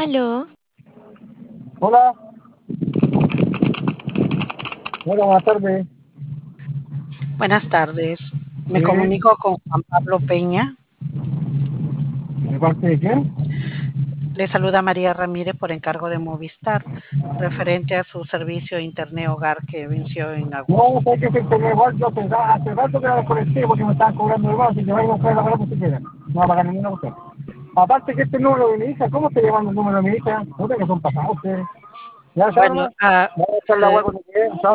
Aló, Hola, hola, buenas tardes. buenas tardes. Sí, Me comunico con Juan Pablo Peña. ¿de parte de quién? Le saluda María Ramírez por encargo de Movistar, referente a su servicio de Internet Hogar que venció en No, agosto. sé que se me igual, yo pensaba, hace rato que era desconecté porque me estaban cobrando el igual, así que vaya a buscar la hora que se quiera. No va a pagar ninguna cuestión. Aparte que este número de mi hija, ¿cómo se llama el número de mi hija? No sé que son pasados ustedes. Ya, chao Bueno, nomás. Voy a buscar la se- agua con el